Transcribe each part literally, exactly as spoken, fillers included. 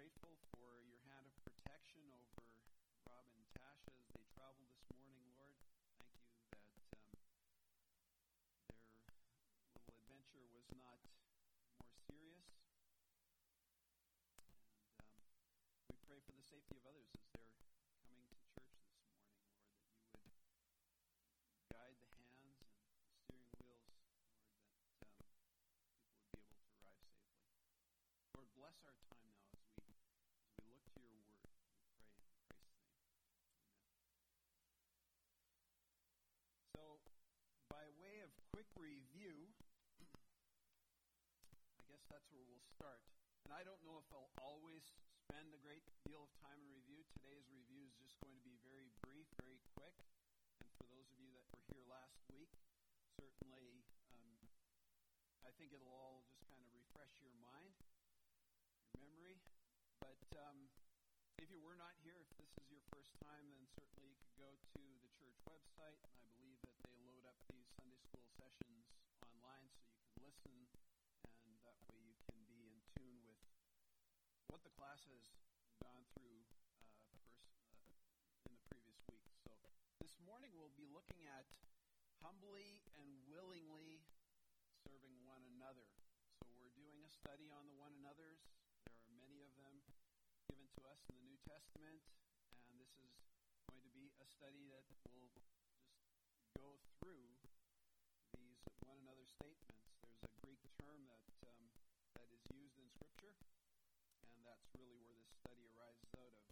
grateful for your hand of protection over Rob and Tasha as they travel this morning, Lord. Thank you that um, their little adventure was not more serious. And um, we pray for the safety of others as they're coming to church this morning, Lord, that you would guide the hands and the steering wheels, Lord, that um, people would be able to arrive safely. Lord, bless our time now as we as we look to your word. We pray in Christ's name. Amen. So, by way of quick review, I guess that's where we'll start. And I don't know if I'll always spend a great deal of time in review. Today's review is just going to be very brief, very quick. And for those of you that were here last week, certainly um, I think it'll all just kind of refresh your mind, your memory. But um, if you were not here, if this is your first time, then certainly you could go to the church website. And I believe that they load up these Sunday school sessions online so you can listen, and that way you can be in tune with what the class has gone through uh, pers- uh, in the previous week. So this morning we'll be looking at humbly and willingly serving one another. So we're doing a study on the one another's. There are many of them given to us in the New Testament, and this is going to be a study that will just go through these one another statements. There's a Greek term that um, that is used in Scripture, and that's really where this study arises out of.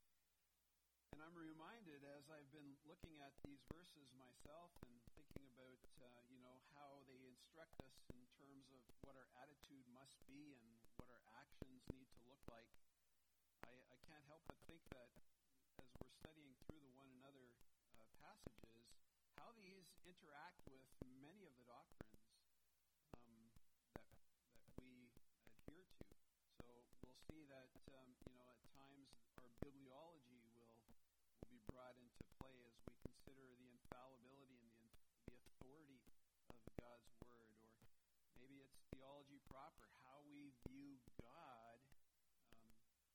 And I'm reminded as I've been looking at these verses myself and thinking about, uh, you know, how they instruct us in terms of what our attitude must be and what our actions need to look like, I, I can't help but think that as we're studying through the one another uh, passages, how these interact with many of the doctrines um, that that we adhere to. So we'll see that, um, you know, at times our bibliology will will be brought into play as we consider the infallibility and the the authority of God's Word, or maybe it's theology proper, how we view God, um,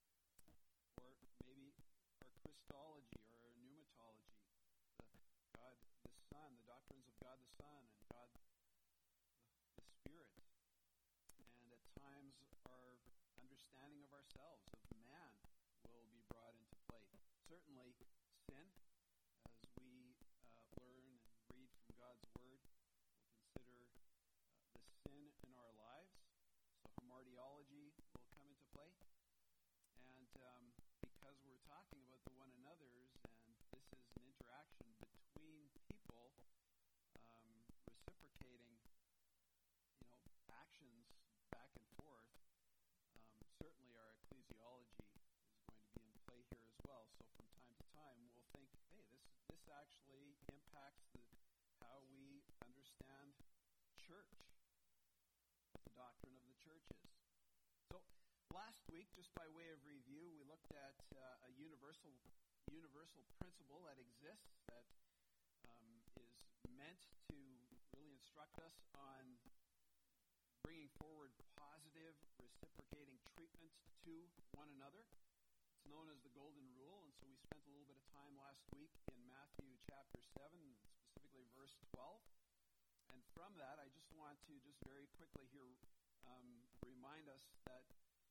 or maybe our Christology or our pneumatology, the God the Son, the doctrines of God the Son and God the, the Spirit, and at times our understanding of ourselves, of man, will be brought into play. Certainly, sin, as we uh, learn and read from God's Word, we'll consider uh, the sin in our lives. So hamartiology will come into play. And um, because we're talking about the one another's, and this is an interaction between people um, reciprocating, you know, actions back and forth, um, certainly our ecclesiology is going to be in play here as well. So from time to time, we'll think, hey, this this actually impacts the, how we understand church, what the doctrine of the church is. So last week, just by way of review, we looked at uh, a universal universal principle that exists that um, is meant to really instruct us on bringing forward positive, reciprocating treatment to one another. It's known as the Golden Rule, and so we spent a little bit of time last week in Matthew chapter seven, specifically verse twelve. And from that, I just want to just very quickly here um, remind us that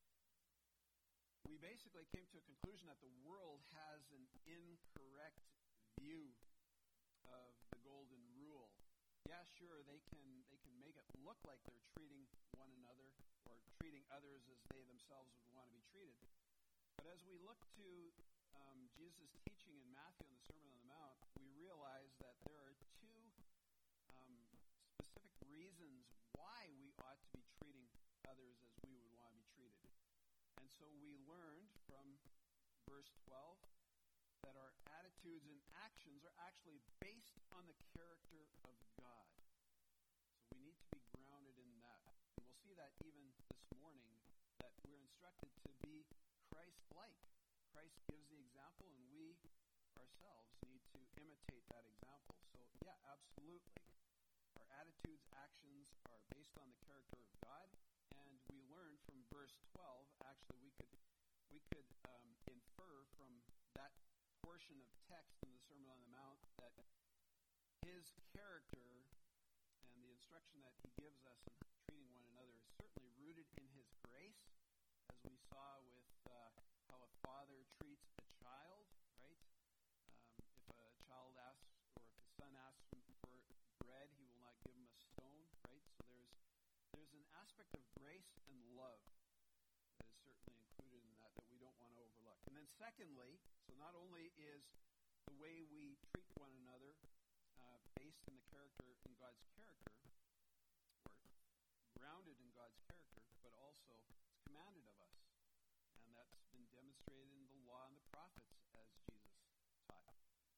we basically came to a conclusion that the world has an incorrect view of the Golden Rule. Yeah, sure, they can they can make it look like they're treating one another or treating others as they themselves would want to be treated. But as we look to um, Jesus' teaching in Matthew on the Sermon on the Mount, we realize that there are two um, specific reasons why we ought to be treating others as we would want to be treated. And so we learned from verse twelve that our attitudes and actions are actually based on the character of God. So we need to be grounded in that. And we'll see that even this morning, that we're instructed to be Christ-like. Christ gives the example, and we ourselves need to imitate that example. So, yeah, absolutely. Our attitudes, actions are based on the character of God, and we learn from verse twelve, actually we could we Sermon on the Mount that his character and the instruction that he gives us in treating one another is certainly rooted in his grace, as we saw with uh, how a father treats a child, right? Um, if a child asks, or if the son asks him for bread, he will not give him a stone, right? So there's there's an aspect of grace and love that is certainly included in that that we don't want to overlook. And then secondly, so not only is the way we treat one another uh, based in the character, in God's character, or grounded in God's character, but also it's commanded of us. And that's been demonstrated in the law and the prophets as Jesus taught.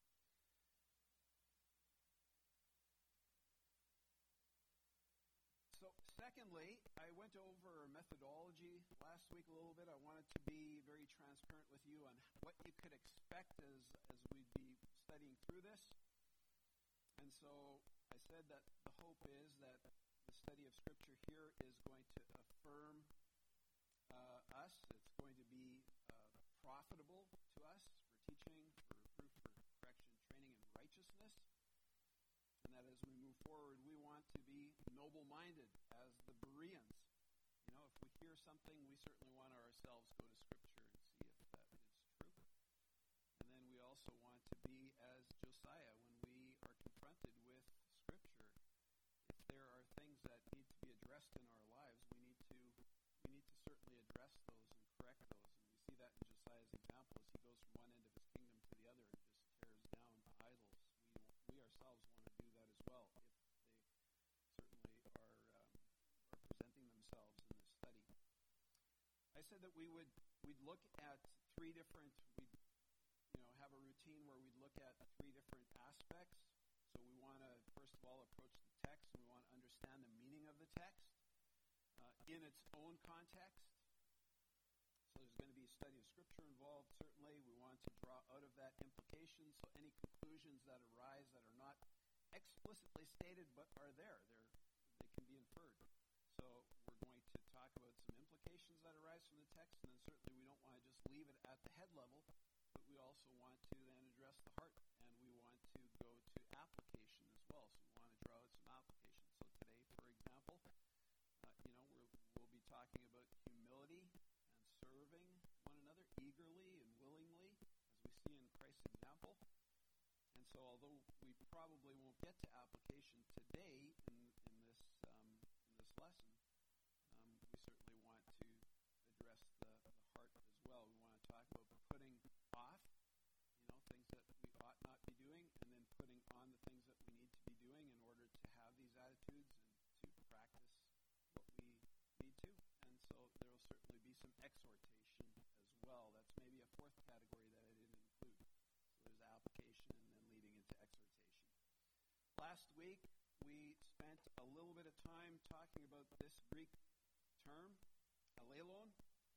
So secondly, I went over methodology last week a little bit. I wanted to be very transparent with you on what you could expect as, as we'd be studying through this. And so I said that the hope is that the study of Scripture here is going to affirm uh, us. It's going to be uh, profitable to us for teaching, for reproof, for correction, training in righteousness. And that as we move forward, we want to be noble-minded as the Bereans. You know, if we hear something, we certainly want to ourselves go to Scripture and see if that is true. And then we also want to be as Josiah when we are confronted with Scripture. If there are things that need to be addressed in our lives, we need to we need to certainly address those and correct those. And we see that in Josiah's example as he goes from one end of his kingdom to the other and just tears down idols. We we ourselves want to do that as well if they certainly are um, are presenting themselves in this study. I said that we would we'd look at three different we'd you know have a routine where we'd look at three different aspects. So we want to first of all approach the text, and we want to understand the meaning of the text uh, in its own context. So there's going to be a study of Scripture involved. Certainly, we want to draw out of that implications. So any conclusions that arise that are not explicitly stated but are there, they're, they can be inferred. So we're going to talk about some implications that arise from the text, and then certainly we don't want to just leave it at the head level, but we also want to then address the heart, and we want to go to application as well. So we want to draw out some application. So today, for example, uh, you know, we're, we'll be talking about humility and serving one another eagerly and willingly, as we see in Christ's example. And so although we probably won't get to application today in, in this um, in this lesson, um, we certainly want to address the, the heart as well. We want to talk about putting off, you know, things that we ought not be doing, and then putting on the things that we need to be doing in order to have these attitudes and to practice what we need to. And so there will certainly be some exhortation as well. That's maybe a fourth category that I didn't include. So there's application and then leading into exhortation. Last week, we spent a little bit of time talking about this Greek term, alelon,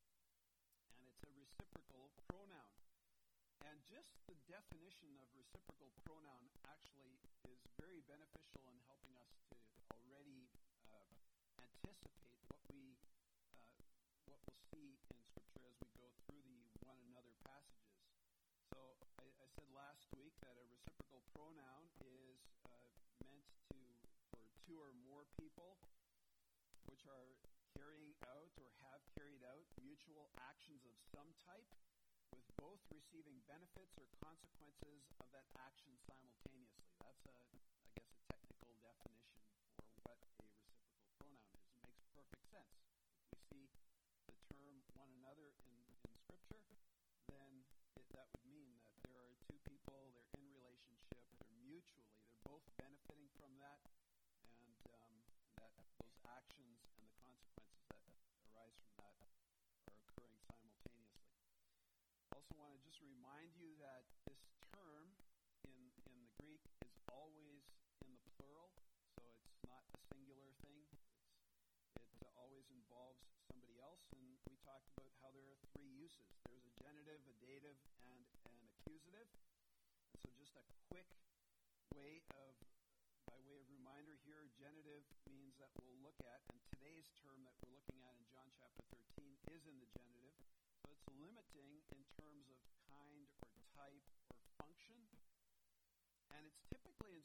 and it's a reciprocal pronoun. And just the definition of reciprocal pronoun actually is very beneficial in helping us to already uh, anticipate what we uh, what we'll see in Scripture as we go through the one another passages. So I, I said last week that a reciprocal pronoun is uh, meant to for two or more people which are carrying out or have carried out mutual actions of some type, with both receiving benefits or consequences of that action simultaneously. That's a, I guess, a technical definition for what a reciprocal pronoun is. It makes perfect sense. If we see the term one another in, in Scripture, then it, that would mean that there are two people, they're in relationship, they're mutually, they're both benefiting from that, and um, that those actions and the consequences that arise from that are occurring simultaneously. Also want to just remind you that this term in in the Greek is always in the plural, so it's not a singular thing. It's, it uh, always involves somebody else, and we talked about how there are three uses. There's a genitive, a dative, and an accusative. And so just a quick way of, by way of reminder here, genitive means that we'll look at, and today's term that we're looking at in John chapter thirteen is in the genitive. So it's limiting in terms of kind or type or function.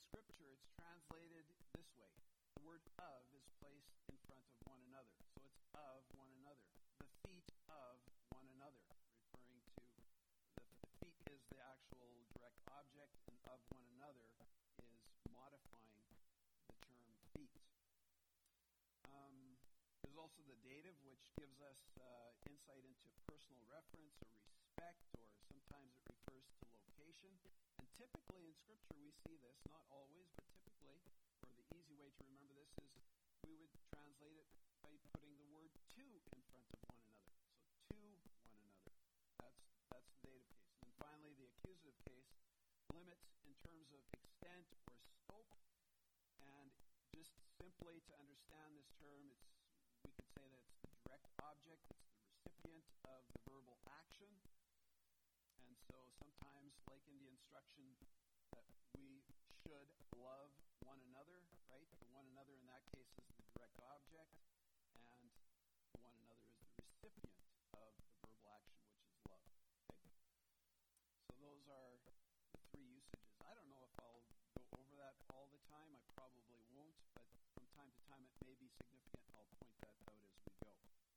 Scripture, it's translated this way. The word of is placed in front of one another. So it's of one another. The feet of one another, referring to the, the feet is the actual direct object, and of one another is modifying the term feet. Um, there's also the dative, which gives us uh, insight into personal reference or respect, or sometimes it refers to location. And typically in Scripture we see this, not always, but typically, or the easy way to remember this is we would translate it by putting the word to in front of one another. So to one another. That's that's the dative case. And then finally, the accusative case, limits in terms of extent or scope. And just simply to understand this term, it's we could say that it's the direct object, it's the recipient of the verbal action. And so sometimes, like in the instruction that we should love one another, right? The one another in that case is the direct object, and the one another is the recipient of the verbal action, which is love. Okay? So those are the three usages. I don't know if I'll go over that all the time. I probably won't, but from time to time it may be significant. I'll point that out as we go.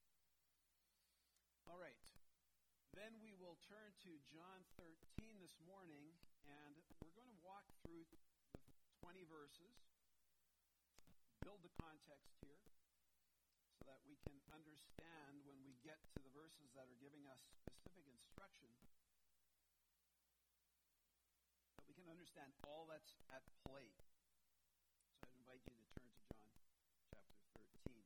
All right. Then we will turn to John thirteen this morning, and we're going to walk through the twenty verses, build the context here, so that we can understand when we get to the verses that are giving us specific instruction, that we can understand all that's at play. So I'd invite you to turn to John chapter thirteen.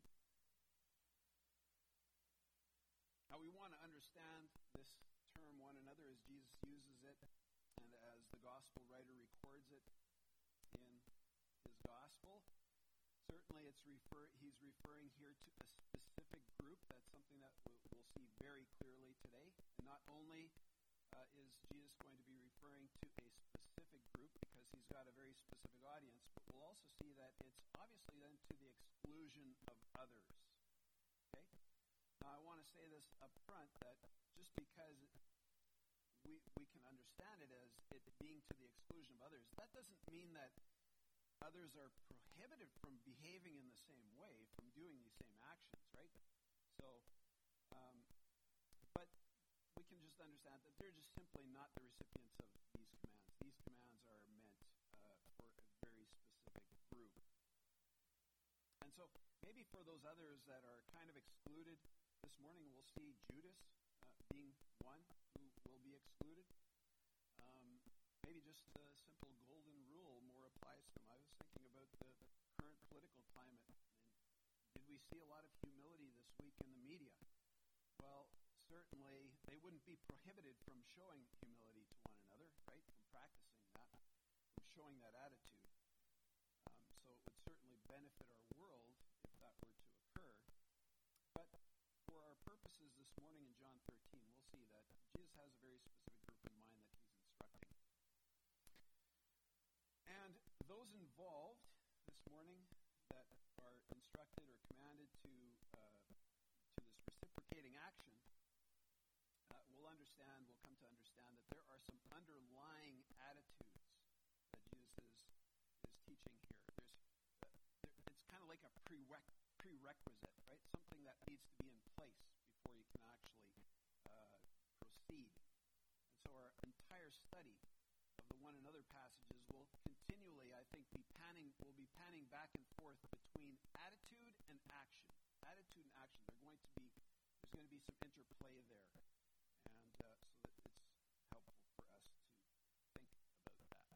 Now we want to understand this term one another as Jesus uses it and as the gospel writer records it in his gospel. Certainly it's refer he's referring here to a specific group. That's something that we'll, we'll see very clearly today. And not only uh, is Jesus going to be referring to a specific group because he's got a very specific audience, but we'll also see that it's obviously then to the exclusion of others. Okay? Now, I want to say this up front, that just because we we can understand it as it being to the exclusion of others, that doesn't mean that others are prohibited from behaving in the same way, from doing these same actions, right? So, um, but we can just understand that they're just simply not the recipients of these commands. These commands are meant uh, for a very specific group. And so, maybe for those others that are kind of excluded, this morning we'll see Judas uh, being one who will be excluded. Um, maybe just a simple golden rule more applies to him. I was thinking about the current political climate. And did we see a lot of humility this week in the media? Well, certainly they wouldn't be prohibited from showing humility to one another, right? From practicing that, from showing that attitude. Um, so it would certainly benefit our world if that were to occur. But for our purposes this morning in John thirteen, we'll see that Jesus has a very specific group in mind that he's instructing. And those involved this morning that are instructed or commanded to uh, to this reciprocating action uh, will understand, will come to understand that there are some underlying attitudes that Jesus is is teaching here. There's uh, there, it's kind of like a prereq- prerequisite, right? Something that needs to be in place before you can actually uh, proceed. And so our entire study of the one another passages will continually, I think, be panning will be panning back and forth between attitude and action. Attitude and action. They're going to be there's going to be some interplay there, and uh, so that it's helpful for us to think about that.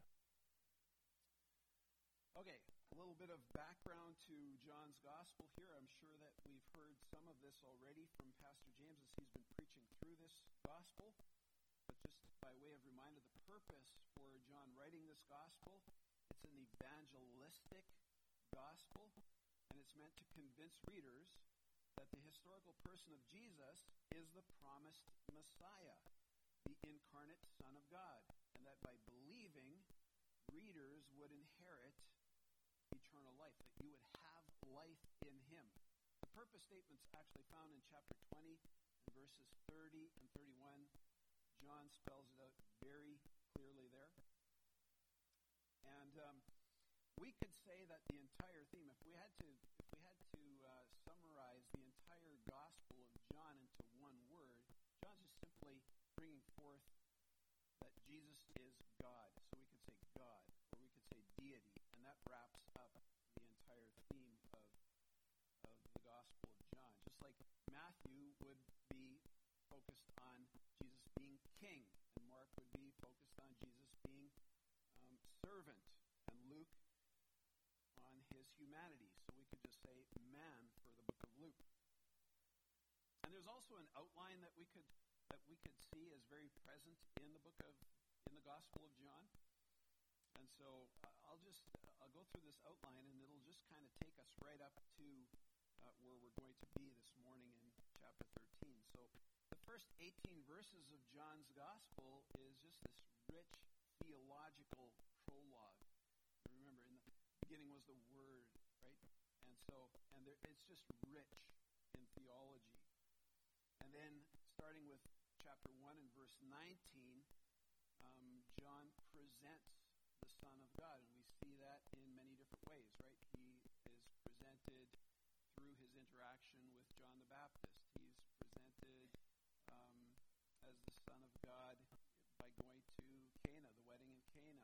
Okay, a little bit of background to John's gospel here. I'm sure that we've heard some of this already from Pastor James as he's been preaching through this gospel. But just by way of reminder, the purpose for John writing this gospel, it's an evangelistic gospel, and it's meant to convince readers that the historical person of Jesus is the promised Messiah, the incarnate Son of God, and that by believing, readers would inherit eternal life, that you would have life in him. The purpose statement's actually found in chapter twenty, in verses thirty and thirty-one. John spells it out very clearly there. And um, we could say that the entire theme, if we had to, if we had to uh, summarize the entire Gospel of John into one word, John's just simply bringing forth that Jesus is God. So we could say God, or we could say deity, and that wraps up the entire theme of of the Gospel of John. Just like Matthew would be focused on Jesus being king, and Mark would be focused on Jesus being um, servant, and Luke on his humanity. So we could just say man for the book of Luke. And there's also an outline that we could that we could see as very present in the book of in the Gospel of John. And so uh, I'll just uh, I'll go through this outline, and it'll just kind of take us right up to uh, where we're going to be this morning in chapter thirteen. So the first eighteen verses of John's Gospel is just this rich theological prologue. And remember, in the beginning was the Word, right? And so, and there, it's just rich in theology. And then, starting with chapter one and verse nineteen, um, John presents the Son of God, and we see that in many different ways, right? He is presented through his interaction with John the Baptist. He's presented um, as the Son of God by going to Cana, the wedding in Cana,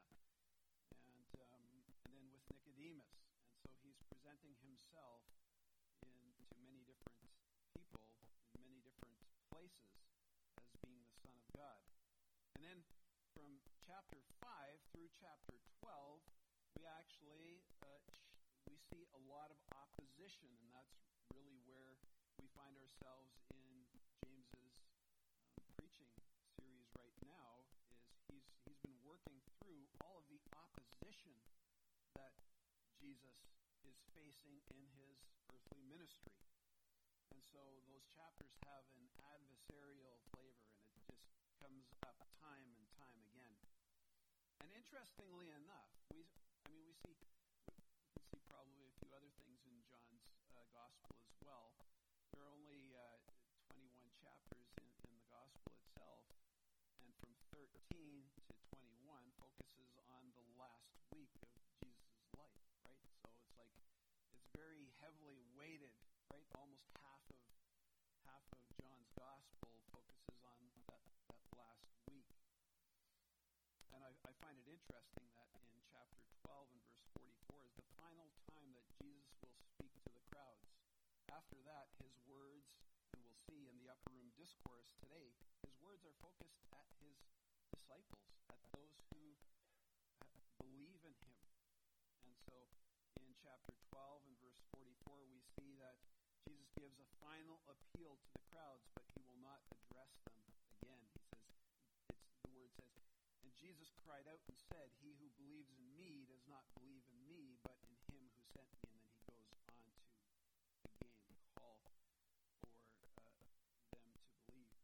and um, and then with Nicodemus. And so he's presenting himself in to many different people in many different places as being the Son of God. And then from chapter five through chapter twelve, we actually uh, we see a lot of opposition, and that's really where we find ourselves in James's um, preaching series right now. Is he's he's been working through all of the opposition that Jesus is facing in his earthly ministry. And so those chapters have an adversarial flavor, and it just comes up time and time again. And interestingly enough, we I mean we see we can see probably a few other things in John's uh, gospel as well. There are only uh, twenty-one chapters in, in the gospel itself, and from thirteen to twenty-one focuses on the last week of Jesus' life, right? So it's like it's very heavily weighted, right? Almost half of half of John's gospel focuses on that, that last week. And I, I find it interesting that in chapter twelve and verse forty-four is the final time that Jesus will speak to the crowds. After that, his words, and we'll see in the upper room discourse today, his words are focused at his disciples, at those who believe in him. And so in chapter twelve and verse forty-four, we see that Jesus gives a final appeal to the crowds, but he will not address them again. He says, it's the word says, and Jesus cried out and said, "He who believes in me does not believe in me, but in him who sent me." And then he goes on to again call for uh, them to believe.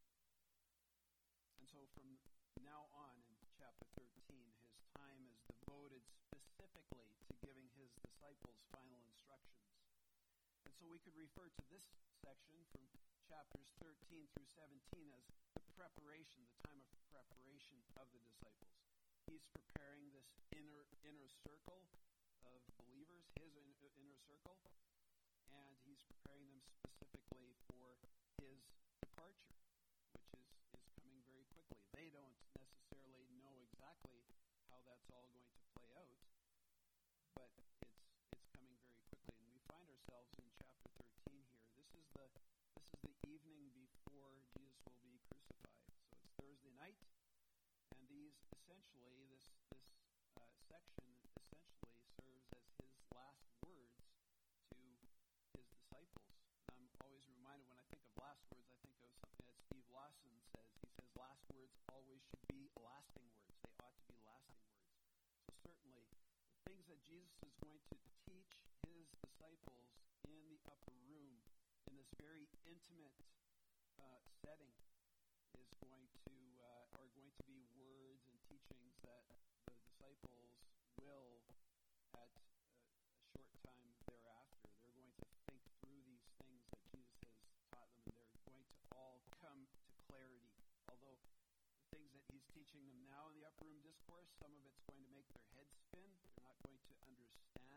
And so from now on in chapter thirteen, his time is devoted specifically to giving his disciples final instructions. And so we could refer to this section from chapters thirteen through seventeen as the preparation, the time of preparation of the disciples. He's preparing this inner inner circle of believers, his in, uh, inner circle, and he's preparing them specifically for his departure, which is, is coming very quickly. They don't necessarily know exactly how that's all going to play out, but it's it's coming very quickly. And we find ourselves in chapter thirteen here. This is the this is the evening before Jesus will be crucified. So it's Thursday night, and these essentially this this uh, section essentially serves as his last words to his disciples. And I'm always reminded when I think of last words, I think of something that Steve Lawson says. He says last words always should be lasting words. They ought to be lasting words. So certainly the things that Jesus is going to teach his disciples in the upper room in this very intimate uh, setting is going to uh, are going to be words and teachings that the disciples will at uh, a short time thereafter. They're going to think through these things that Jesus has taught them, and they're going to all come to clarity. Although the things that he's teaching them now in the upper room discourse, some of it's going to make their heads spin. They're not going to understand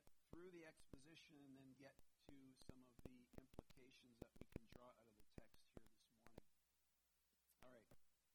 get through the exposition and then get to some of the implications that we can draw out of the text here this morning. All right.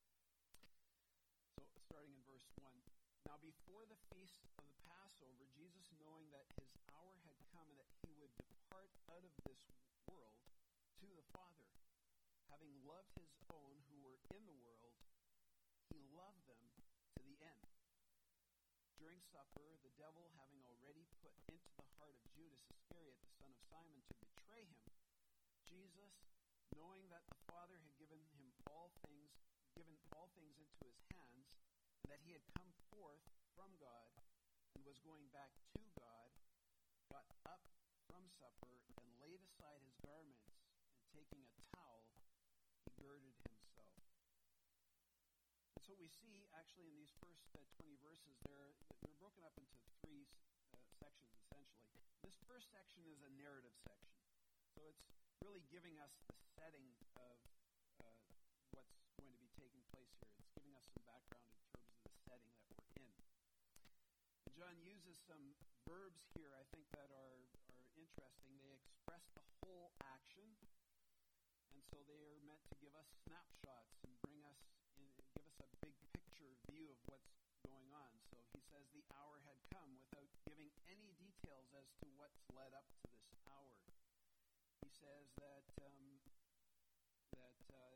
So starting in verse one. Now before the feast of the Passover, Jesus, knowing that his hour had come and that he would depart out of this world to the Father, having loved his own who were in the world, he loved them to the end. During supper, the devil, having already put into the heart of Judas Iscariot, the son of Simon, to betray him, Jesus, knowing that the Father had given him all things, given all things into his hands, and that he had come forth from God and was going back to God, got up from supper and laid aside his garments, and taking a towel, he girded himself. And so we see, actually, in these first uh, twenty verses, they're, they're broken up into three uh, sections, essentially. This first section is a narrative section. So it's really giving us the setting of uh, what's going to be taking place here. It's giving us some background in terms of the setting that we're in. And John uses some verbs here, I think, that are, are interesting. They express the whole action, and so they are meant to give us snapshots and bring us in, give us a big picture view of what's going on. So he says the hour had come without giving any details as to what's led up to this hour. He says that um, that uh,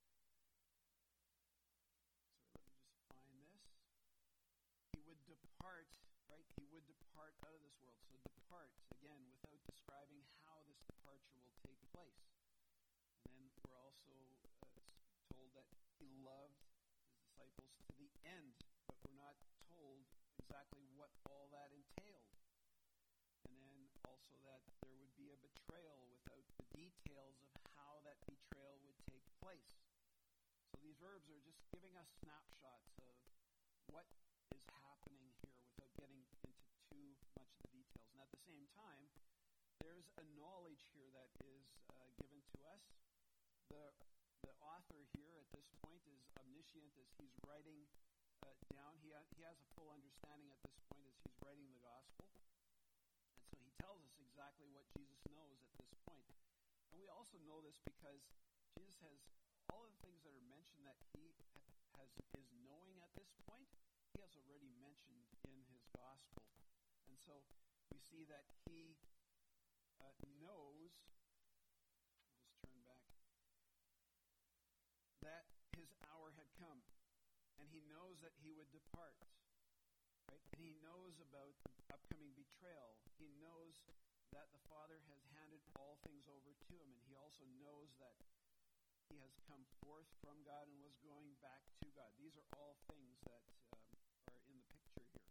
sorry, let me just find this. He would depart, right? He would depart out of this world. So depart, again, without describing how this departure will take place. And then we're also uh, told that he loved his disciples to the end, but we're not told exactly what all that entailed. And then also that there would be a betrayal without the details of how that betrayal would take place. So these verbs are just giving us snapshots of what is happening here without getting into too much of the details. And at the same time, there's a knowledge here that is uh, given to us. The, the author here at this point is omniscient as he's writing uh, down. He, ha- he has a full understanding at this point as he's writing the gospel. And so he tells us exactly what Jesus knows at this point. And we also know this because Jesus has all of the things that are mentioned that he has is knowing at this point, he has already mentioned in his gospel. And so we see that he uh, knows, I'll just turn back, that his hour had come. And he knows that he would depart. Right? And he knows about the upcoming betrayal. He knows that the Father has handed all things over to him. And he also knows that he has come forth from God and was going back to God. These are all things that um, are in the picture here.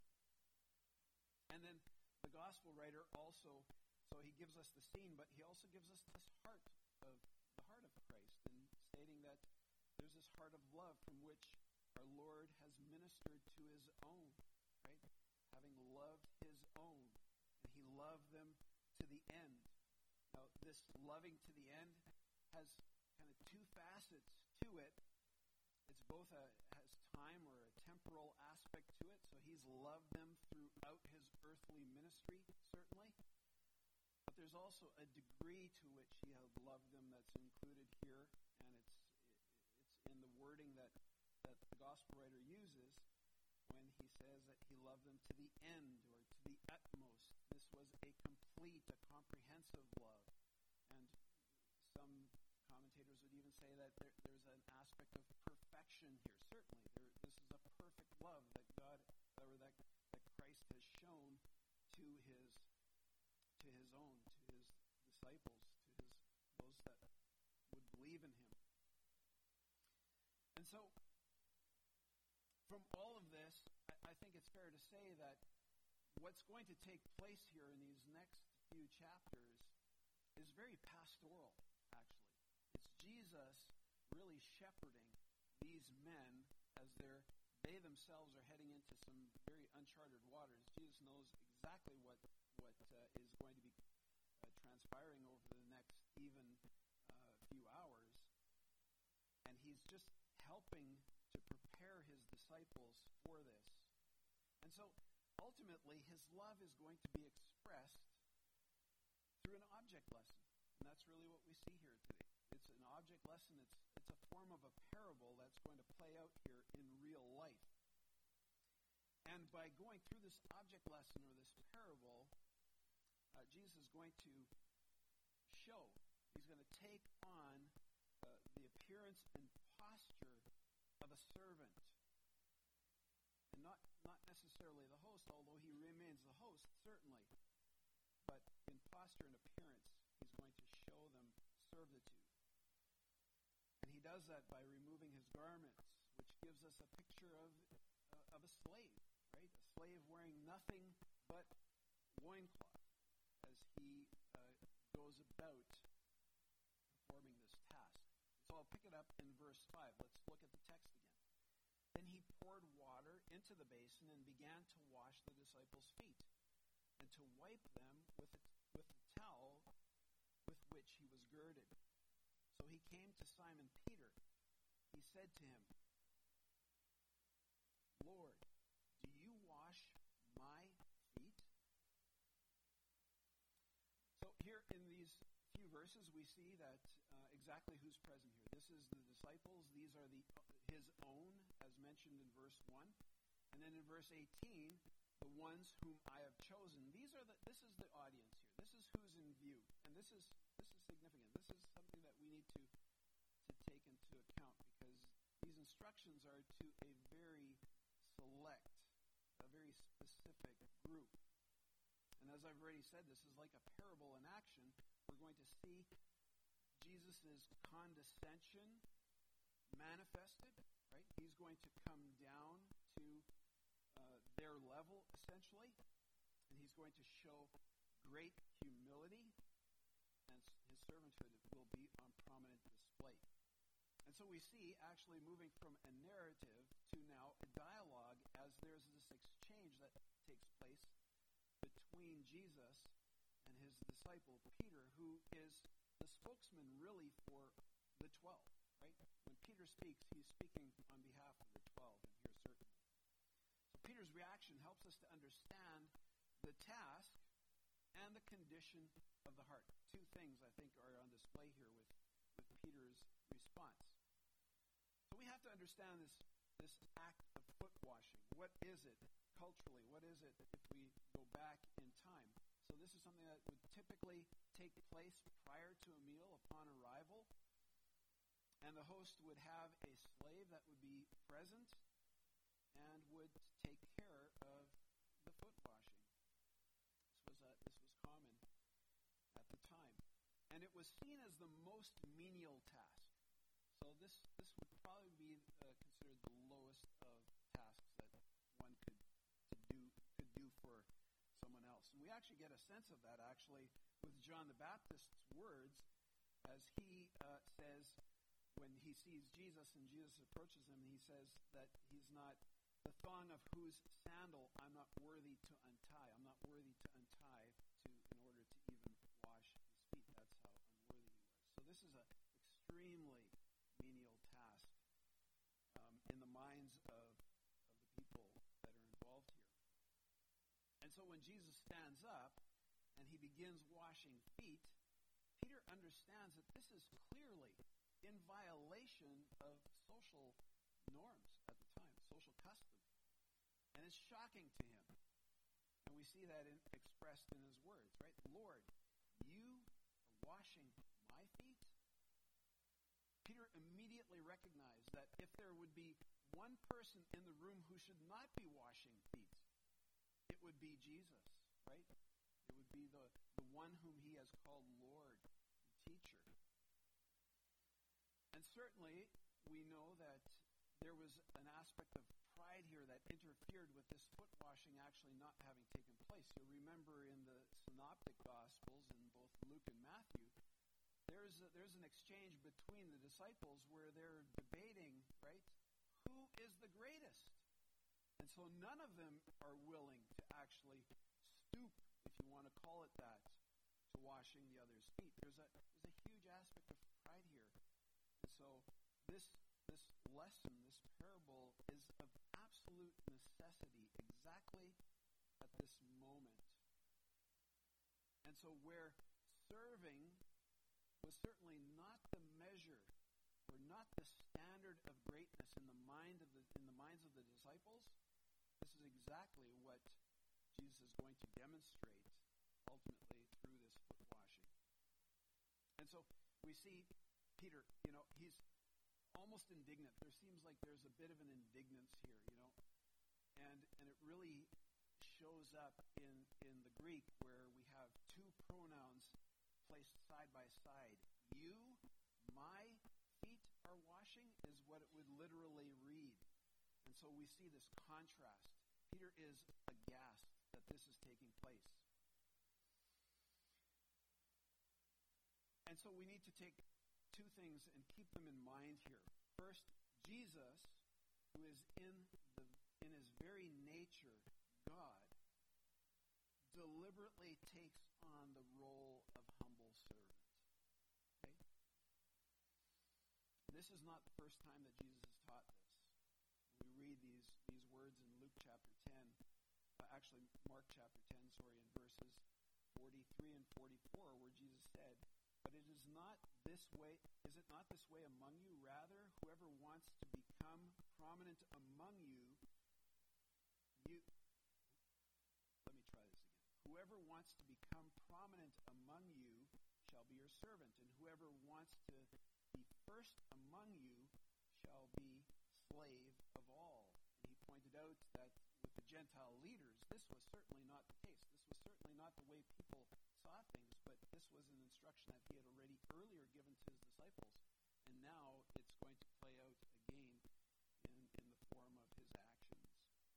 And then the gospel writer also, so he gives us the scene, but he also gives us this heart of the heart of Christ, and stating that there's this heart of love from which our Lord has ministered to his own, right? Having loved his own, and he loved them to the end. Now, this loving to the end has kind of two facets to it. It's both a has time or a temporal aspect to it. So he's loved them throughout his earthly ministry, certainly. But there's also a degree to which he has loved them that's included here, and it's it's in the wording that, that the gospel writer uses when he says that he loved them to the end or to the utmost. This was a complete, a comprehensive love. And some commentators would even say that there, there's an aspect of perfection here. Certainly, there, this is a perfect love that God, or that, that Christ has shown to his to his own, to his disciples, to his those that would believe in him. And so, from all of this, I, I think it's fair to say that what's going to take place here in these next few chapters is very pastoral, actually. It's Jesus really shepherding these men as they're, they themselves are heading into some very uncharted waters. Jesus knows exactly what, what uh, is going to be uh, transpiring over the next even uh, few hours. And he's just helping to prepare his disciples for this. And so, ultimately, his love is going to be expressed expressed through an object lesson. And that's really what we see here today. It's an object lesson. It's, it's a form of a parable that's going to play out here in real life. And by going through this object lesson or this parable, uh, Jesus is going to show, he's going to take on uh, the appearance and posture of a servant. And not, not necessarily the host, although he remains the host, certainly. But in posture and appearance, he's going to show them servitude. And he does that by removing his garments, which gives us a picture of, uh, of a slave, right? A slave wearing nothing but loincloth as he uh, goes about performing this task. So I'll pick it up in verse five. Let's look at the text again. Then he poured water into the basin and began to wash the disciples' feet and to wipe them with the, with the towel with which he was girded. So he came to Simon Peter. He said to him, Lord, do you wash my feet? So here in these few verses we see that uh, exactly who's present here. This is the disciples. These are the his own, as mentioned in verse one. And then in verse eighteen, the ones whom I have chosen. These are the this is the audience here. This is who's in view. And this is this is significant. This is something that we need to to take into account, because these instructions are to a very select, a very specific group. And as I've already said, this is like a parable in action. We're going to see Jesus' condescension manifested, right? He's going to come down to uh, their level, essentially, and he's going to show great humility, and his servanthood will be on prominent display. And so we see, actually moving from a narrative to now a dialogue, as there's this exchange that takes place between Jesus and his disciple Peter, who is the spokesman really for the twelve, right? When Peter speaks, he's speaking on behalf of the twelve, and here certainly. So Peter's reaction helps us to understand the task and the condition of the heart. Two things, I think, are on display here with, with Peter's response. So we have to understand this, this act of foot washing. What is it culturally? What is it if we go back in time? So this is something that would typically take place prior to a meal upon arrival. And the host would have a slave that would be present and would take care of the foot washing. This was, a, this was common at the time. And it was seen as the most menial task. So this, this would probably be uh, considered the lowest of tasks that one could to do could do for someone else. And we actually get a sense of that, actually, with John the Baptist's words, as he uh, says, when he sees Jesus and Jesus approaches him, he says that he's not, the thong of whose sandal I'm not worthy to untie. I'm not worthy to untie to in order to even wash his feet. That's how unworthy he was. So this is an extremely menial task um, in the minds of, of the people that are involved here. And so when Jesus stands up and he begins washing feet, Peter understands that this is clearly in violation of social norms at the time, social custom. And it's shocking to him. And we see that in, expressed in his words, right? Lord, you are washing my feet? Peter immediately recognized that if there would be one person in the room who should not be washing feet, it would be Jesus, right? It would be the, the one whom he has called Lord, teacher. And certainly, we know that there was an aspect of pride here that interfered with this foot washing actually not having taken place. You'll remember in the Synoptic Gospels, in both Luke and Matthew, there's a, there's an exchange between the disciples where they're debating, right, who is the greatest? And so none of them are willing to actually stoop, if you want to call it that, to washing the other's feet. There's a, there's a huge aspect of pride here. And so this this lesson, this parable, is of absolute necessity exactly at this moment. And so where serving was certainly not the measure or not the standard of greatness in the mind of the in the minds of the disciples, this is exactly what Jesus is going to demonstrate ultimately through this foot washing. And so we see Peter, you know, he's almost indignant. There seems like there's a bit of an indignance here, you know. And and it really shows up in, in the Greek where we have two pronouns placed side by side. You, my feet are washing is what it would literally read. And so we see this contrast. Peter is aghast that this is taking place. And so we need to take two things and keep them in mind here. First, Jesus, who is in the in his very nature God, deliberately takes on the role of humble servant. Okay? This is not the first time that Jesus has taught this. We read these these words in Luke chapter ten, uh, actually Mark chapter ten, sorry, in verses forty-three and forty-four, where Jesus said, "But it is not this way, is it not this way among you? Rather, whoever wants to become prominent among you, you, let me try this again. Whoever wants to become prominent among you shall be your servant, and whoever wants to be first among you shall be slave of all." And he pointed out that with the Gentile leaders, this was certainly not the case. This was certainly not the way people saw things, but this was an instruction that he had already earlier given to his disciples, and now it's going to play out again in, in the form of his actions.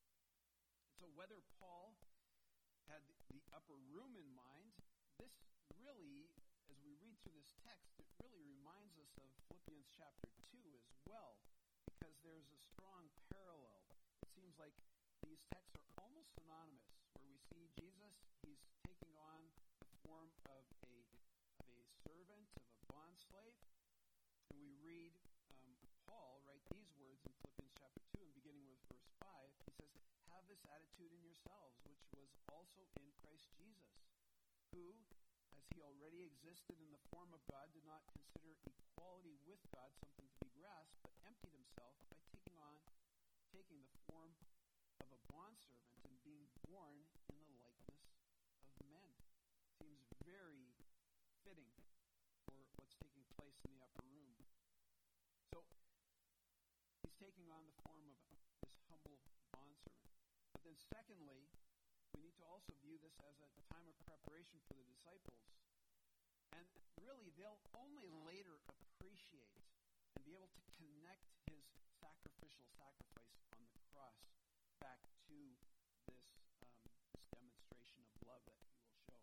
So whether Paul had the upper room in mind, this really, as we read through this text, it really reminds us of Philippians chapter two as well, because there's a strong parallel. It seems like these texts are almost synonymous, where we see Jesus, he's taking on the form of a of a servant, of a bondslave, and we read um, Paul write these words in Philippians chapter two, and beginning with verse five, he says, "Have this attitude in yourselves, which was also in Christ Jesus, who, as he already existed in the form of God, did not consider equality with God something to be grasped, but emptied himself by taking on, taking the form of a bondservant and being born in the likeness of men." Seems very fitting for what's taking place in the upper room. So he's taking on the form of this humble bondservant. But then secondly, we need to also view this as a time of preparation for the disciples. And really, they'll only later appreciate and be able to connect his sacrificial sacrifice on the cross back to this, um, this demonstration of love that he will show.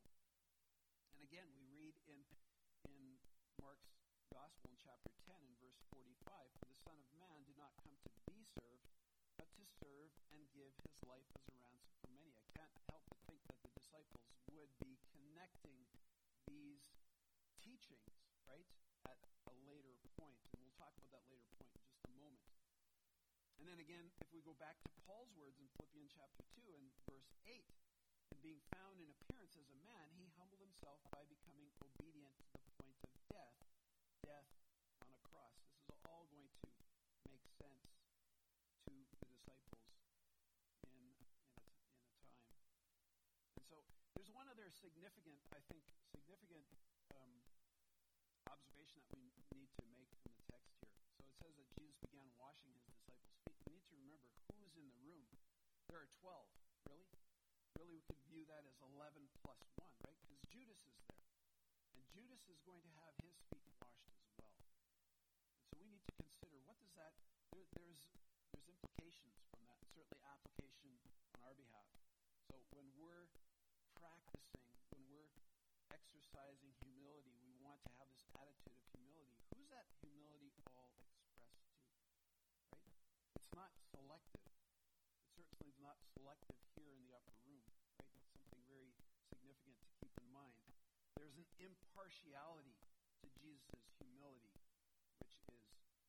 And again, we read in, in Mark's Gospel in chapter ten in verse forty-five, "For the Son of Man did not come to be served, but to serve and give his life as a ransom for many." I can't help but think that the disciples would be connecting these teachings, right, at a later point. And we'll talk about that later point in just a moment. And then again, if we go back to Paul's words in Philippians chapter two and verse eight, "And being found in appearance as a man, he humbled himself by becoming obedient to the point of death, death on a cross." This is all going to make sense to the disciples in, in, a, in a time. And so there's one other significant, I think, significant um, observation that we need to make from the text here. So it says that Jesus began washing his disciples' feet. We need to remember who's in the room. There are twelve, really? Really, we could view that as eleven plus one, right? Because Judas is there. And Judas is going to have his feet washed as well. And so we need to consider, what does that, there, there's, there's implications from that, and certainly application on our behalf. So when we're practicing, when we're exercising humility, we want to have this attitude of humility. Who's that humility all expressed to? Right? It's not selective. It certainly is not selective here in the upper room. Right? It's something very significant to keep in mind. There's an impartiality to Jesus' humility, which is,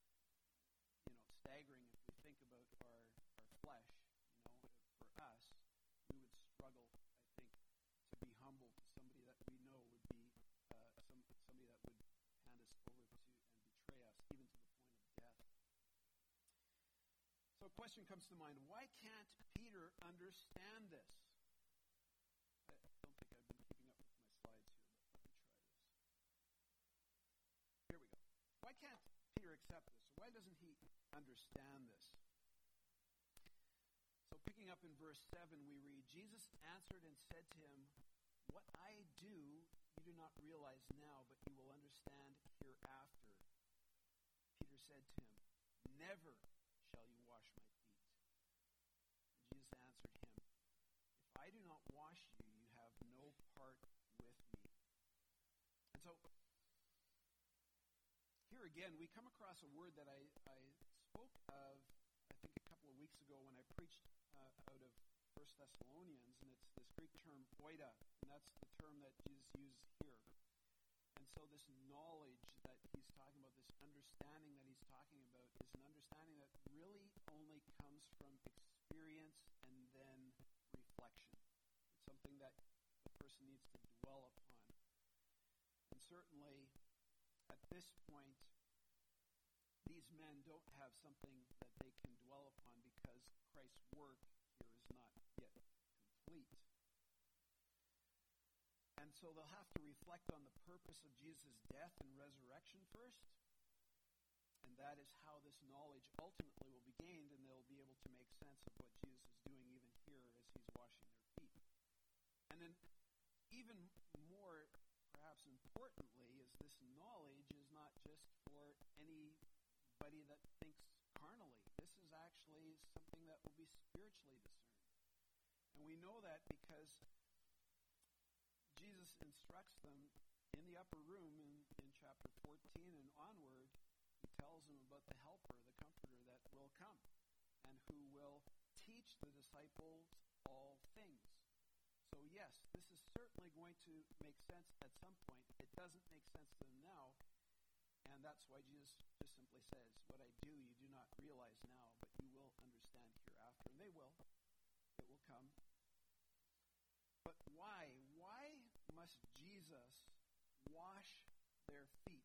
you know, staggering if we think about our, our flesh. You know, for us, we would struggle, I think, to be humble to somebody that we know question comes to mind, why can't Peter understand this? I don't think I've been keeping up with my slides here, but let me try this. Here we go. Why can't Peter accept this? Why doesn't he understand this? So picking up in verse seven, we read, Jesus answered and said to him, what I do, you do not realize now, but you will understand hereafter. Peter said to him, never shall you wash my feet. And Jesus answered him, if I do not wash you, you have no part with me. And so, here again, we come across a word that I, I spoke of, I think a couple of weeks ago when I preached uh, out of First Thessalonians, and it's this Greek term oida, and that's the term that Jesus used here. And so this knowledge that he's talking about, this understanding that he's talking about, is an understanding that really only comes from experience and then reflection. It's something that the person needs to dwell upon. And certainly, at this point, these men don't have something that they can dwell upon because Christ's work here is not yet complete. And so they'll have to reflect on the purpose of Jesus' death and resurrection first. And that is how this knowledge ultimately will be gained, and they'll be able to make sense of what Jesus is doing even here as he's washing their feet. And then even more, perhaps importantly, is this knowledge is not just for anybody that thinks carnally. This is actually something that will be spiritually discerned. And we know that because Jesus instructs them in the upper room in, in chapter fourteen and onward. He tells them about the helper, the comforter that will come and who will teach the disciples all things. So yes, this is certainly going to make sense at some point. It doesn't make sense to them now, and that's why Jesus just simply says, what I do you do not realize now, but you will understand hereafter. And they will. It will come. But why? Why must Jesus wash their feet?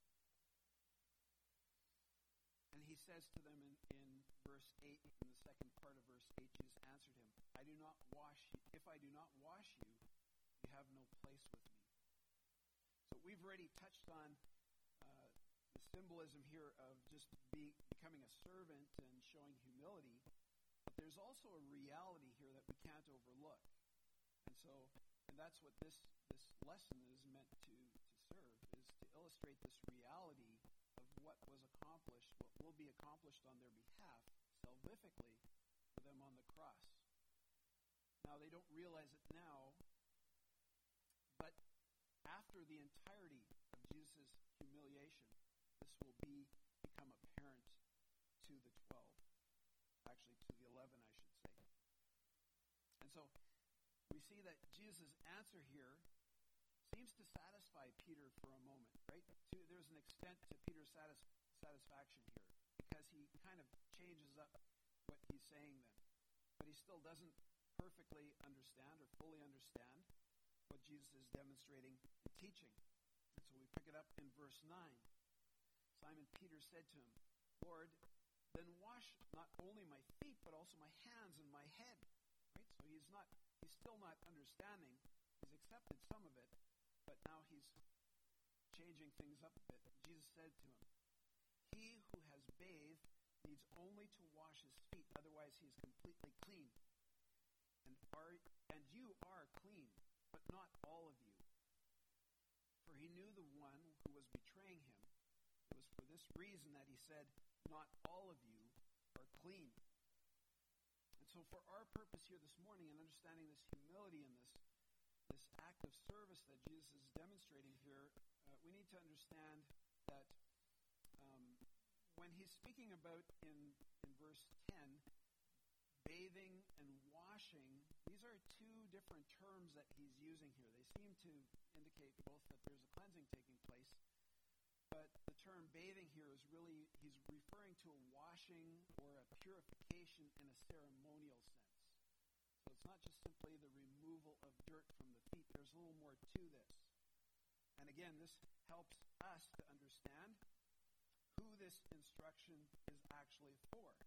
And he says to them in, in verse eight, in the second part of verse eight, Jesus answered him, I do not wash you. If I do not wash you, you have no place with me. So we've already touched on uh, the symbolism here of just be, becoming a servant and showing humility. But there's also a reality here that we can't overlook. And so, and that's what this, this lesson is meant to, to serve, is to illustrate this reality of what was accomplished, what will be accomplished on their behalf, salvifically, for them on the cross. Now, they don't realize it now, but after the entirety of Jesus' humiliation, this will be become apparent to the twelve. Actually, to the eleven, I should say. And so, we see that Jesus' answer here seems to satisfy Peter for a moment, right? To, there's an extent to Peter's satis- satisfaction here, because he kind of changes up what he's saying then. But he still doesn't perfectly understand or fully understand what Jesus is demonstrating and teaching. And so we pick it up in verse nine. Simon Peter said to him, Lord, then wash not only my feet, but also my hands and my head. Right? So he's not, he's still not understanding. He's accepted some of it, but now he's changing things up a bit. Jesus said to him, he who has bathed needs only to wash his feet, otherwise he is completely clean. And are and you are clean, but not all of you. For he knew the one who was betraying him. It was for this reason that he said, not all of you are clean. And so for our purpose here this morning, in understanding this humility and this, this act of service that Jesus is demonstrating here, uh, we need to understand that um, when he's speaking about in, in verse ten, bathing and washing, these are two different terms that he's using here. They seem to indicate both that there's a cleansing taking place, but the term bathing here is really, he's referring to a washing or a purification in a ceremonial sense. So it's not just simply the removal of dirt from the feet. There's a little more to this. And again, this helps us to understand who this instruction is actually for.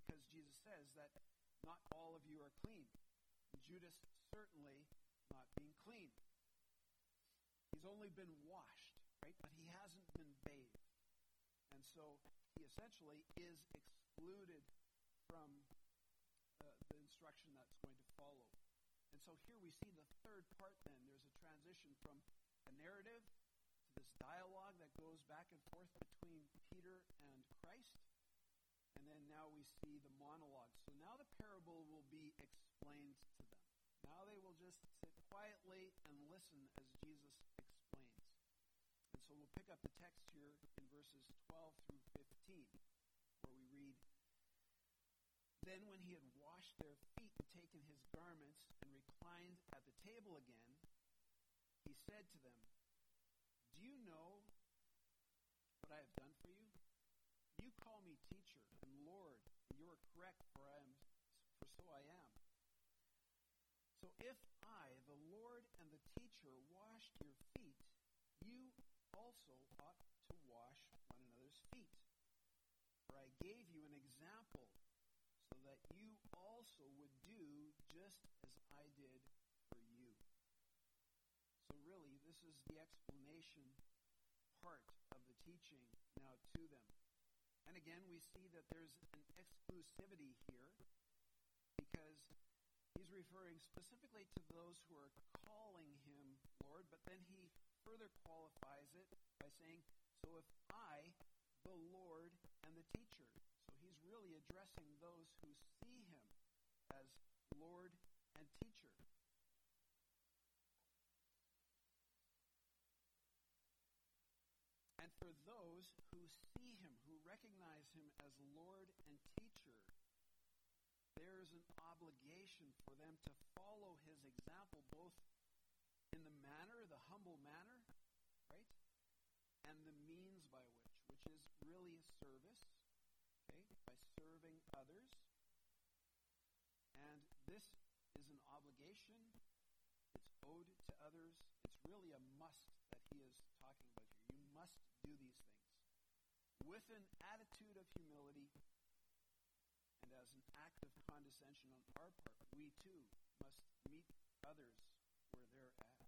because Jesus says that not all of you are clean. Judas certainly not being clean. He's only been washed, right? But he hasn't been bathed. And so he essentially is excluded from uh, the instruction that's going to follow. And so here we see the third part then. There's a transition from a narrative to this dialogue that goes back and forth between Peter and Christ. And then now we see the monologue. So now the parable will be explained to them. Now they will just sit quietly and listen as Jesus explains. And so we'll pick up the text here in verses twelve through fifteen, where we read, "Then when he had washed their feet and taken his garments and reclined at the table again, he said to them, 'Do you know what I have done for you? You call me teacher and Lord, and you are correct, for I am, for so I am. So if I, the Lord and the teacher, washed your feet, you also ought to wash one another's feet. For I gave you an example, so that you also would do just as I did for you.'" So really, this is the explanation part of the teaching now to them. And again, we see that there's an exclusivity here, because he's referring specifically to those who are calling him Lord, but then he further qualifies it by saying, "So if I, the Lord and the teacher," so he's really addressing those who see him as Lord and teacher. And for those who see him, who recognize him as Lord and teacher, there is an obligation for them to follow his example, both in the manner, the humble manner, right? And the means by which, which is really service, okay, by serving others. And this is an obligation. It's owed to others. It's really a must that he is talking about here. You must do these things with an attitude of humility, and as an act of condescension on our part. We too must meet others where they're at.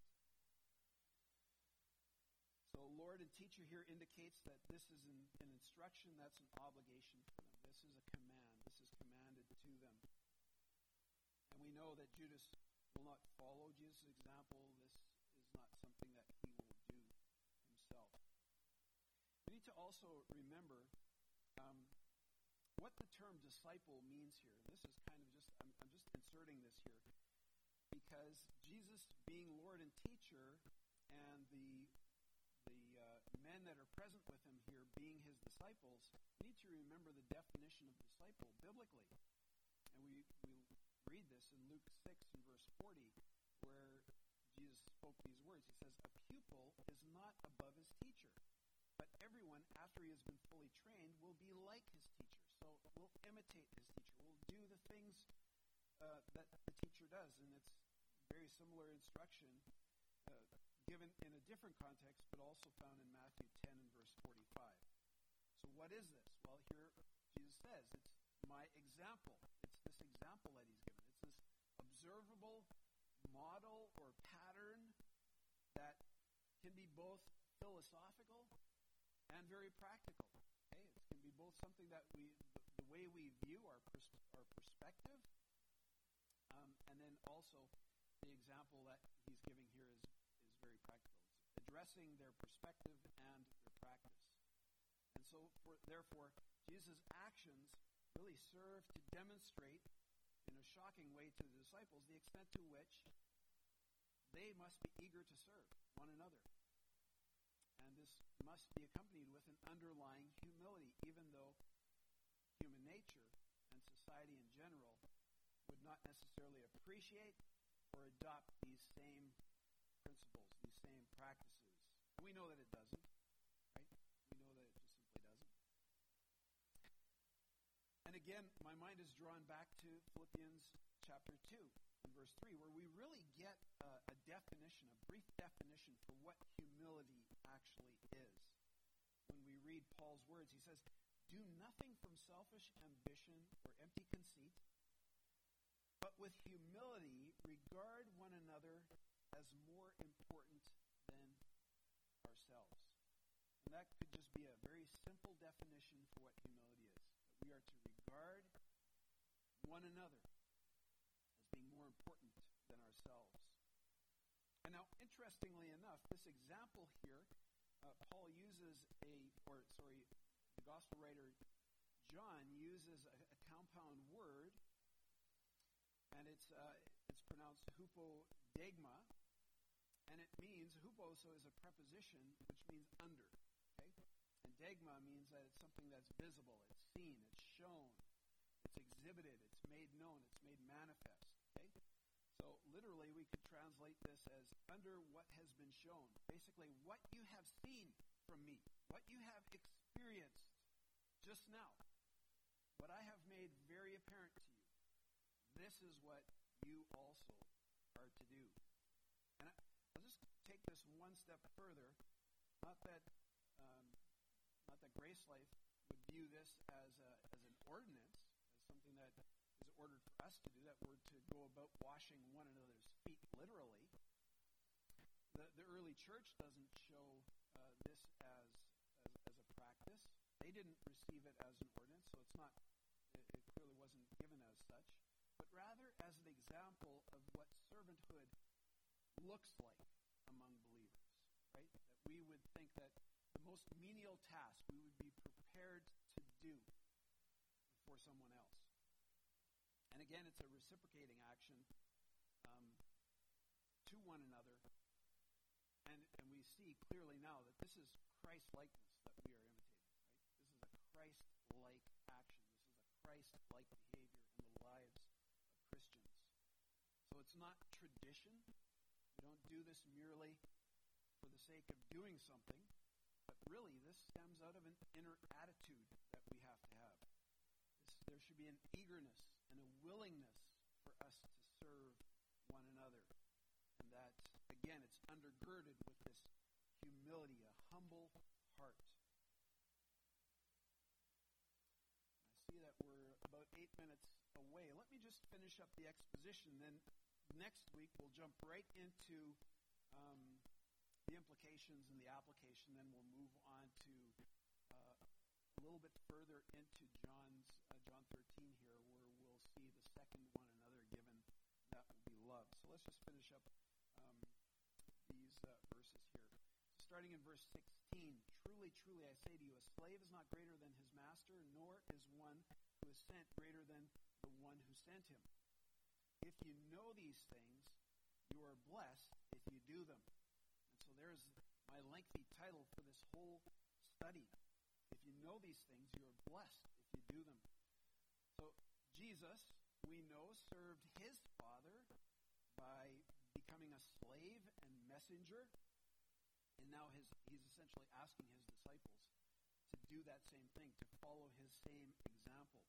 So Lord and teacher here indicates that this is an, an instruction, that's an obligation for them. This is a command. This is commanded to them. And we know that Judas will not follow Jesus' example. This is not something that he will do himself. We need to also remember um, what the term disciple means here. This is kind of just, I'm, I'm just inserting this here, because Jesus being Lord and teacher, and the the uh, men that are present with him here being his disciples, we need to remember the definition of disciple biblically. And we, we read this in Luke six and verse forty, where Jesus spoke these words. He says, "A pupil is not above his teacher, but everyone, after he has been fully trained, will be like his teacher." So we'll imitate his teacher. We'll do the things uh, that the teacher does. And it's very similar instruction uh, given in a different context, but also found in Matthew ten and verse forty-five. So what is this? Well, here Jesus says, it's my example. It's this example that he's given. It's this observable model or pattern that can be both philosophical and very practical. Okay, it can be both something that we, the, the way we view our pers- our perspective, um, and then also the example that he's giving here is is very practical. It's addressing their perspective and their practice. And so, for, therefore, Jesus' actions really serve to demonstrate, in a shocking way to the disciples, the extent to which they must be eager to serve one another. And this must be accompanied with an underlying humility, even though human nature and society in general would not necessarily appreciate or adopt these same principles, these same practices. And we know that it doesn't, right? We know that it just simply doesn't. And again, my mind is drawn back to Philippians chapter two and verse three, where we really get uh, a definition, a brief definition for what humility actually is. When we read Paul's words, he says, Do nothing from selfish ambition or empty conceit, but with humility regard one another as more important than ourselves. And that could just be a very simple definition for what humility is. That we are to regard one another as being more important than ourselves. And now, interestingly enough, this example here, uh, Paul uses a, or sorry, the gospel writer John uses a, a compound word, and it's uh, it's pronounced hupodegma, and it means, hupo so is a preposition which means under, okay? And degma means that it's something that's visible, it's seen, it's shown, it's exhibited, it's made known, it's made manifest, okay? So literally we could translate this as under what has been shown. Basically, what you have seen from me, what you have experienced just now, what I have made very apparent to you, this is what you also are to do. And I, I'll just take this one step further. Not that, um, not that Grace Life would view this as a, as an ordinance, as something that is ordered for us to do, that we're to go about washing one another's feet literally. The, the early church doesn't show uh, this as, as as a practice. They didn't receive it as an ordinance, so it's not. It, it clearly wasn't given as such, but rather as an example of what servanthood looks like among believers. Right? That we would think that the most menial task we would be prepared to do for someone else. And again, it's a reciprocating action um, to one another. And, and we see clearly now that this is Christ-likeness that we are imitating. Right? This is a Christ-like action. This is a Christ-like behavior in the lives of Christians. So it's not tradition. We don't do this merely for the sake of doing something, but really this stems out of an inner attitude that we have to have. This, there should be an eagerness and a willingness for us to serve one another. And that, again, it's undergirded with this humility, a humble heart. I see that we're about eight minutes away. Let me just finish up the exposition. Then next week we'll jump right into um, the implications and the application. Then we'll move on to uh, a little bit further into John's uh, John thirteen here, where we'll see the second one another given, that will be love. So let's just finish up um, these uh, verses here. Starting in verse sixteen, truly, truly, I say to you, a slave is not greater than his master, nor is one who is sent greater than the one who sent him. If you know these things, you are blessed if you do them. And so there's my lengthy title for this whole study. If you know these things, you are blessed if you do them. So Jesus, we know, served his Father by becoming a slave and messenger. And now his, he's essentially asking his disciples to do that same thing, to follow his same example.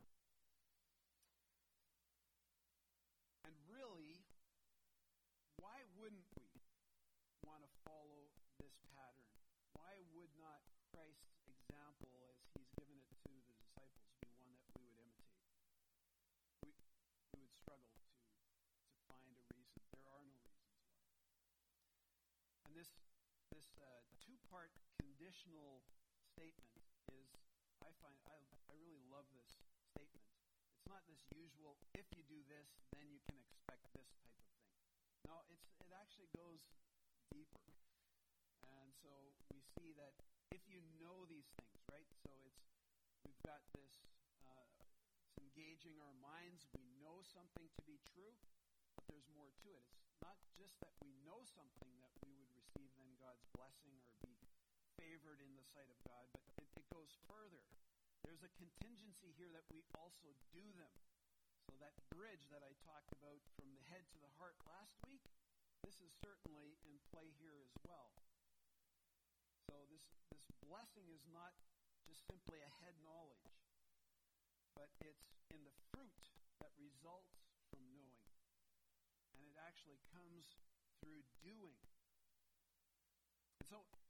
And really, why wouldn't we want to follow this pattern? Why would not Christ's example, as he's given it to the disciples, be one that we would imitate? We, we would struggle to, to find a reason. There are no reasons why. And this this uh, two-part conditional statement is, I find, I, I really love this statement. It's not this usual, if you do this, then you can expect this type of thing. No, it's it actually goes deeper. And so we see that if you know these things, right? So it's, we've got this, uh, it's engaging our minds. We know something to be true, but there's more to it. It's not just that we know something that we would receive then God's blessing or be favored in the sight of God, but it, it goes further. There's a contingency here that we also do them. So that bridge that I talked about from the head to the heart last week, this is certainly in play here as well. So this, this blessing is not just simply a head knowledge, but it's in the fruit that results from knowing. And it actually comes through doing. And so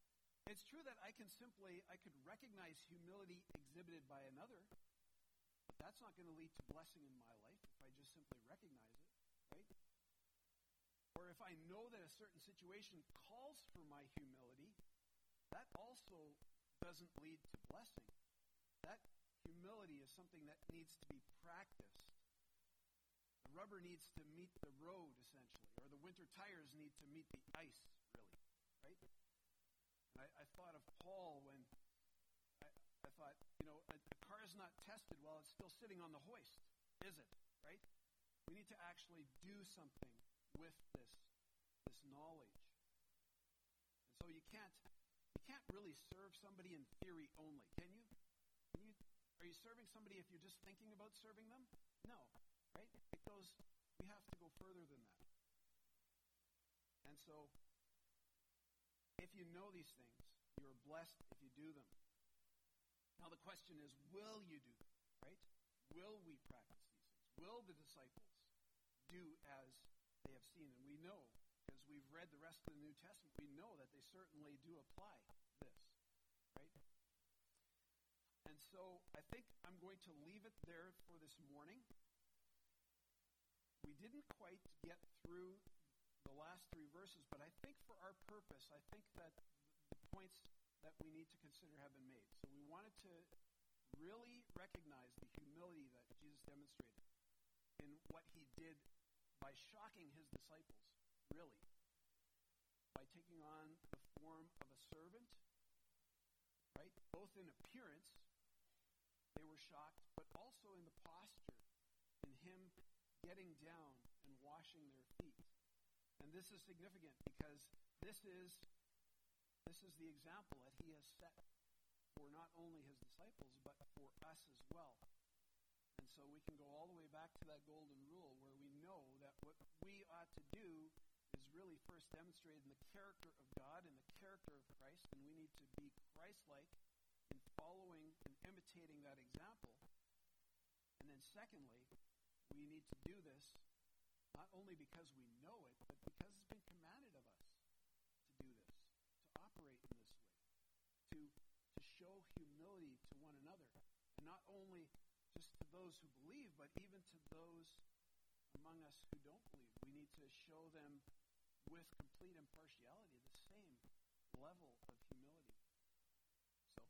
It's true that I can simply, I could recognize humility exhibited by another, but that's not going to lead to blessing in my life if I just simply recognize it, right? Or if I know that a certain situation calls for my humility, that also doesn't lead to blessing. That humility is something that needs to be practiced. The rubber needs to meet the road, essentially, or the winter tires need to meet the ice, really, right? And I, I thought of Paul when I, I thought, you know, a, a car is not tested while it's still sitting on the hoist, is it, right? We need to actually do something with this, this knowledge. And so you can't, you can't really serve somebody in theory only, can you? Can you? Are you serving somebody if you're just thinking about serving them? No, right? It goes, we have to go further than that. And so, if you know these things, you're blessed if you do them. Now the question is, will you do them, right? Will we practice these things? Will the disciples do as they have seen? And we know, because we've read the rest of the New Testament, we know that they certainly do apply this, right? And so I think I'm going to leave it there for this morning. We didn't quite get through the last three verses, but I think for our purpose, I think that the points that we need to consider have been made. So we wanted to really recognize the humility that Jesus demonstrated in what he did by shocking his disciples, really, by taking on the form of a servant, right? Both in appearance, they were shocked, but also in the posture, in him getting down and washing their feet. And this is significant because this is this is the example that he has set for not only his disciples, but for us as well. And so we can go all the way back to that golden rule where we know that what we ought to do is really first demonstrated in the character of God and the character of Christ, and we need to be Christ-like in following and imitating that example. And then secondly, we need to do this not only because we know it, but because it's been commanded of us to do this, to operate in this way, to, to show humility to one another. And not only just to those who believe, but even to those among us who don't believe. We need to show them with complete impartiality the same level of humility. So,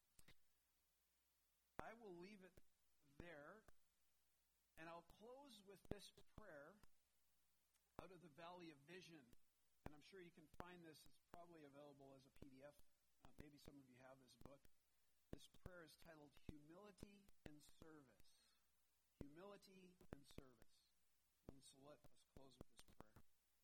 I will leave it there, and I'll close with this prayer out of the Valley of Vision. And I'm sure you can find this. It's probably available as a P D F. Uh, maybe some of you have this book. This prayer is titled Humility and Service. Humility and Service. And so let us close with this prayer.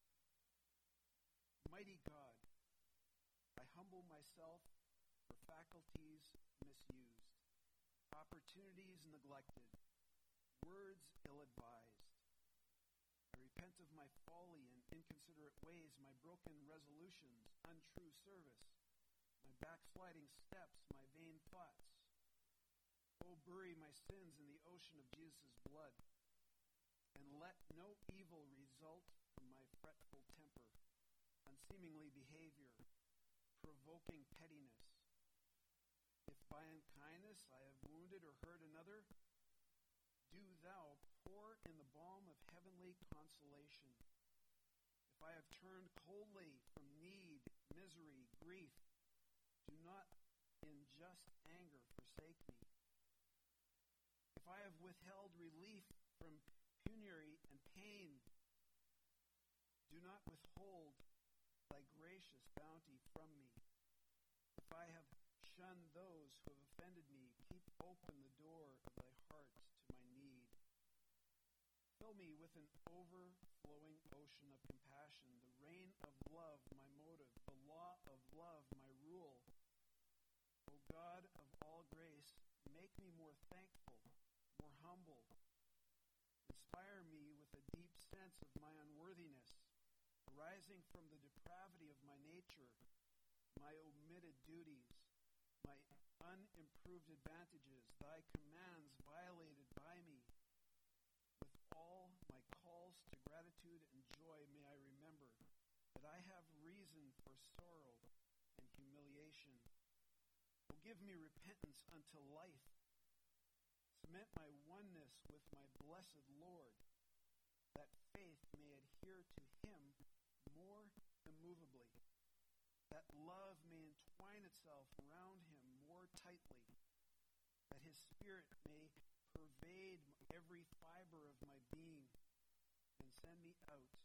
Mighty God, I humble myself for faculties misused, opportunities neglected, words ill-advised. I repent of my folly and inconsiderate ways, my broken resolutions, untrue service, my backsliding steps, my vain thoughts. Oh, bury my sins in the ocean of Jesus' blood, and let no evil result from my fretful temper, unseemly behavior, provoking pettiness. If by unkindness I have wounded or hurt another, do thou pour in the balm of heavenly consolation. If I have turned coldly from need, misery, grief, do not in just anger forsake me. If I have withheld relief from penury and pain, do not withhold thy gracious bounty from me. If I have shunned those who have offended me, keep open the door of thy heart to my need. Fill me with an overflowing ocean of compassion, the rain of love my motive, the law of love my rule. O God of all grace, make me more thankful, more humble. Inspire me with a deep sense of my unworthiness, arising from the depravity of my nature, my omitted duties, my unimproved advantages, thy commands violated by me. With all my calls to gratitude and joy, may I remember that I have reason for sorrow and humiliation. O give me repentance unto life. Cement my oneness with my blessed Lord, that faith may adhere to him more immovably, that love may entwine itself around him more tightly, that his spirit may pervade every fiber of my being and send me out